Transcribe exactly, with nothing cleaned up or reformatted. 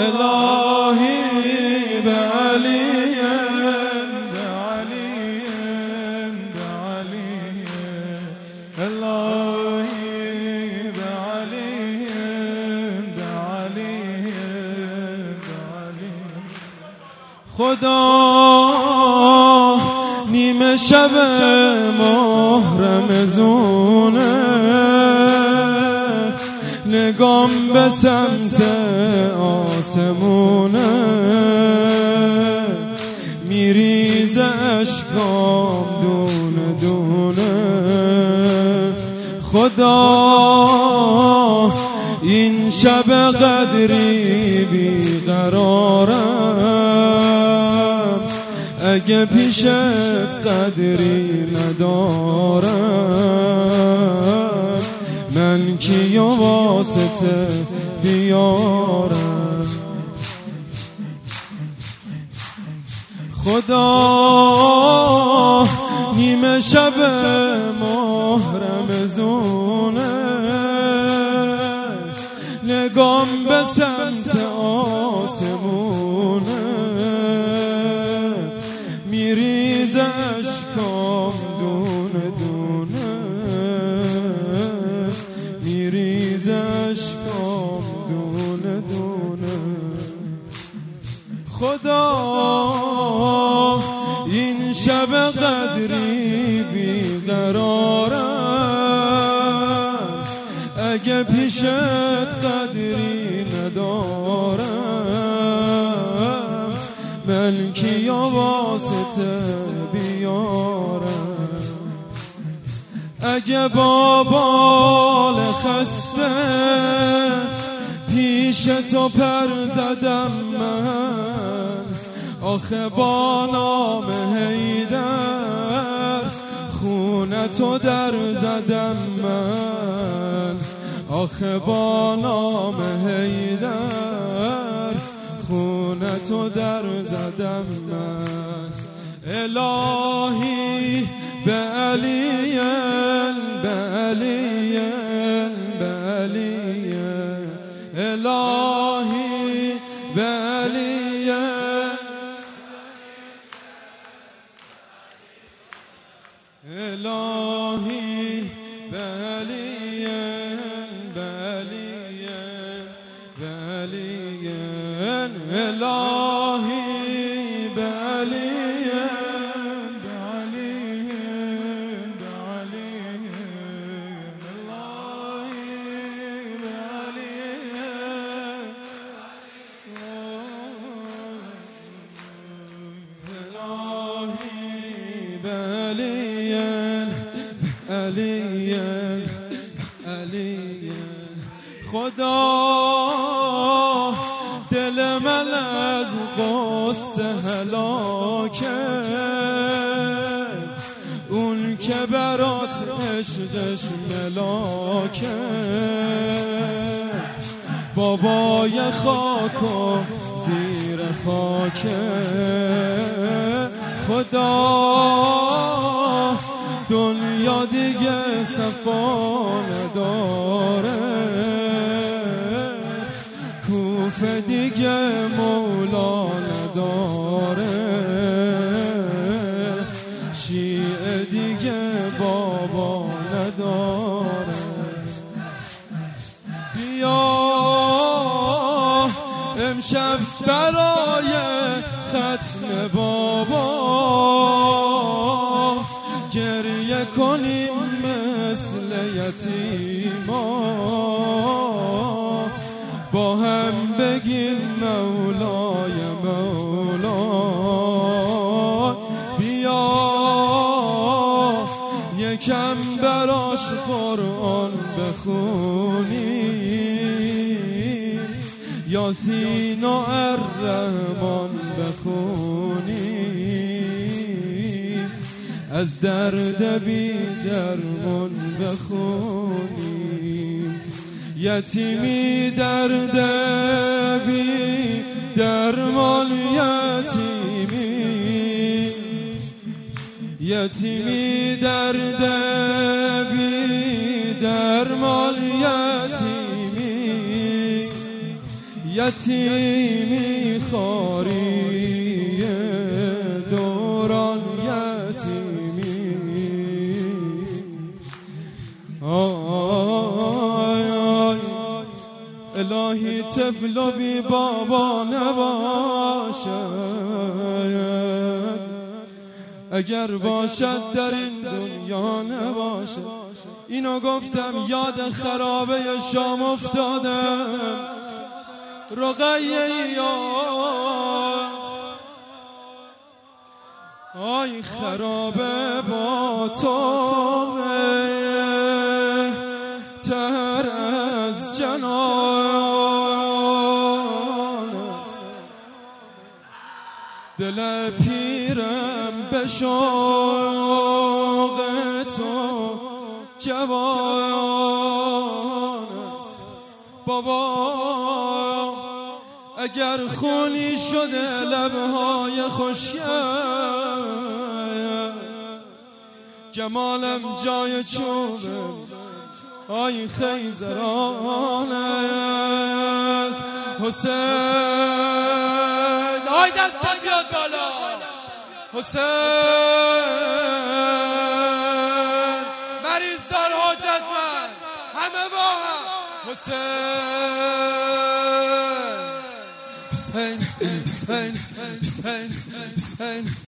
الهی به علی به علی به علی الهی به علی به علی به علی خدا نیمه شب ماه رمضونه نگام به سمت آسمونه میریزه اشکام دونه دونه خدا این شب قدری بیقرارم اگه پیشت قدری ندارم من کیو واسطه بیارم خدا نیمه شب ماه رمضونه نگام به سمت آسمونه میریزه اشکام دونه دونه میریزه اشکام دونه دونه خدا این شب قدری بیقرارم اگه پیشت قدری ندارم من کیو واسطه بیارم اگه با بال خسته پیش تو پر زدم من آخه با نام حیدر خونه تو در زدم من آخه با نام حیدر خونه تو در زدم من الهی به علی به علی به علی الهی به علی الهی به علی به علی به علی الهی به علی به علی به علی الهی به علی الهی به علی علی علی خدا دل من از غصه هلاکه اون که برات عشقش ملاکه بابای خاک و زیر خاکه خدا دنیا دیگه صفا نداره کوفه دیگه مولا نداره شیعه دیگه بابا نداره بیا امشب برای ختم بابا گریه کنیم مثل یتیما با هم بگیم مولای مولا بیا یکم براش قرآن بخونیم یاسین و الرحمن بخونیم از درد بی درمان بخونیم یتیمی درد بی درمان یتیمی یتیمی درد بی درمان یتیمی یتیمی خاری دوران یتیمی آی آی الهی طفل و بی بابا نباشد، اگر باشد در این دنیا نباشد. اینو گفتم یاد خرابه شام افتادم. رقیه یا آی خرابه با تو تر از جنان است، دل پیرم به شوق تو جوان است. بابا اگر خونی شده لبهای خوشگل، جمالم جای چوبه آی خیزران است. حسین آی دستم بیاد بالا، حسین مریض دار حاجت من همه با هم. حسین حسین حسین حسین حسین